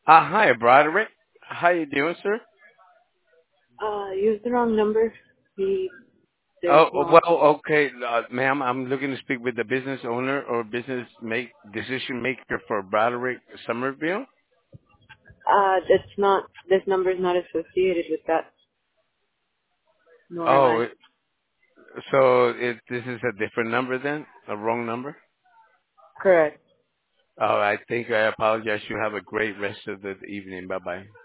Hi, Broderick. How you doing, sir? Used the wrong number. He, there's Oh, no, well, okay, ma'am. I'm looking to speak with the business owner or business make decision maker for Broderick Somerville. that's not, this number is not associated with that, nor am Oh, I. this is a different number then, a wrong number. Correct. Oh, I think I apologize. You have a great rest of the evening. Bye bye.